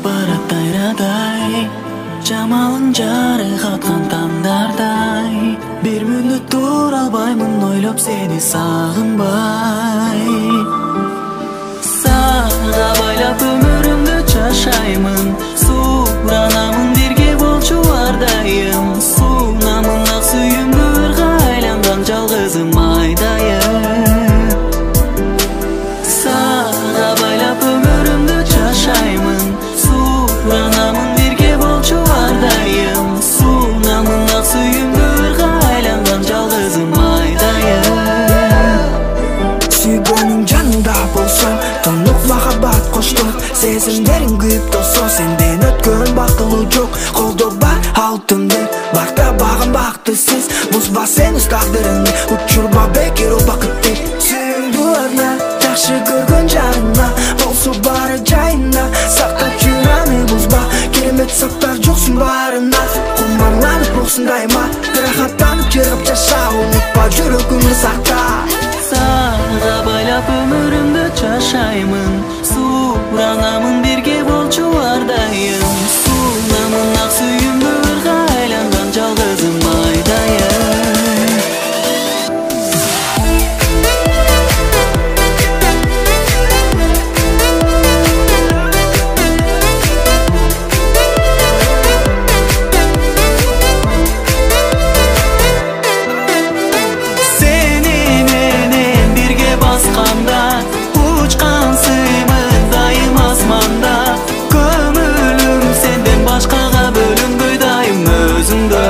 барат айрадай, жамалың жарыхаткан таңдардай. Бир мүнөт тура албаймын ойлоп сени сагынбай. Сага байлап өмүрүмдү жашаймын, суранамын бирге болчу ар дайым. Суунамын ак сүйүмдү ырга айланган жалгызым айдайым. Сага байлап өмүрүмдү жашаймын, суранамын бирге болчу ар дайым. Суунамын ак сүйүмдү ырга айланган жалгызым айдайым. Сүйгөнүң жаныңда болсо, тонук махаббат коштор. Сезимдериң күйүп толсо, сенден өткөн бактылуу жок. Колдо бар алтынды, барда багым бактысыз. Бузба сен өз тагдырыңды, учурба бекер ол бакытты. Сүйүңдү арна, жакшы көргөн жарыңа, болсо баары жайында. Сактап жүр аны бузба, керемет сактар жоксуң баарына. Кумарланып болсун дайыма, рахаттанып жыргап жаша. Унутпа жүрөгүңдү сакта. Сага байлап өмүрүмдү жашаймын, суранамын бирге болчу ар дайым. Суунамын ак сүйүмдү ырга айланган жалгызым айдайым. Учкансымын дайым асманда, көңүлүм сенден башкага бөлүнбөй дайым өзүңдө.